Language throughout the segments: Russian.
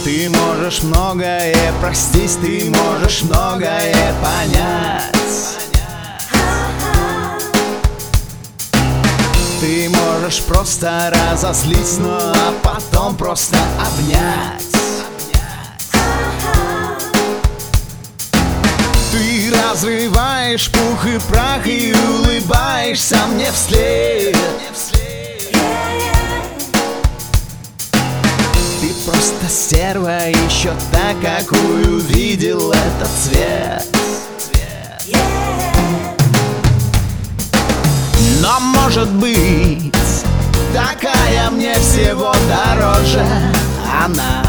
Ты можешь многое простить, ты можешь многое понять. Ты можешь просто разозлить, ну а потом просто обнять. Ты разрываешь пух и прах и улыбаешься мне вслед. Ты просто стерва, еще та, какую видел этот цвет. Но может быть, такая мне всего дороже она.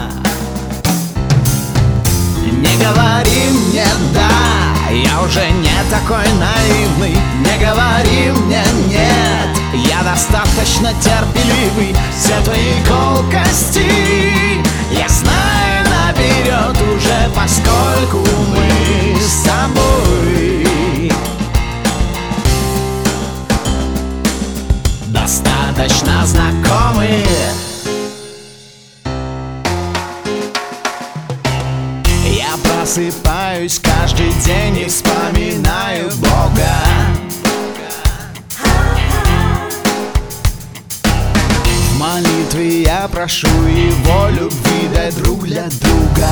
Не говори мне да, я уже не такой наивный. Не говори мне нет, я достаточно терпеливый. Все твои колкости я знаю наперед уже, поскольку мы с тобой достаточно знакомы. Я просыпаюсь каждый день и вспоминаю Бога. В молитве я прошу Его любви, дай друг для друга.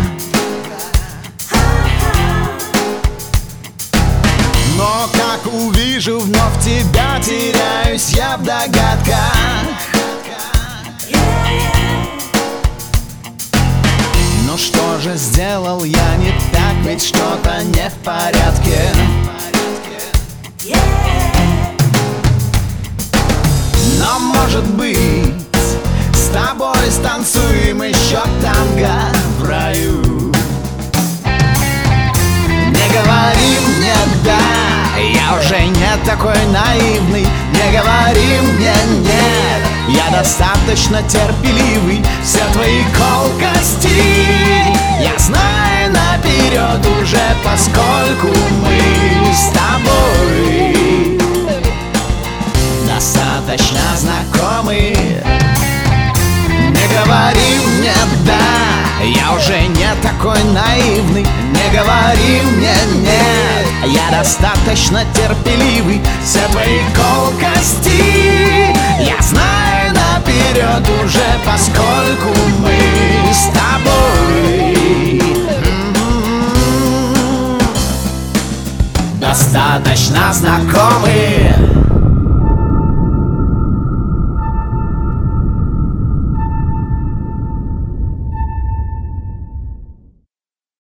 Но как увижу вновь тебя, теряюсь я в догадках. Но что же сделал я не так, ведь что-то не в порядке. Но может быть, с тобой станцуем еще танго в раю. Не говори мне да, я уже не такой наивный. Не говори мне нет, я достаточно терпеливый. Все твои колкости я знаю наперед уже, поскольку мы с тобой достаточно знакомы. Не говори мне да, я уже не такой наивный. Не говори мне нет, я достаточно терпеливый. Все твои колкости я знаю наперед уже, поскольку мы с тобой достаточно знакомы.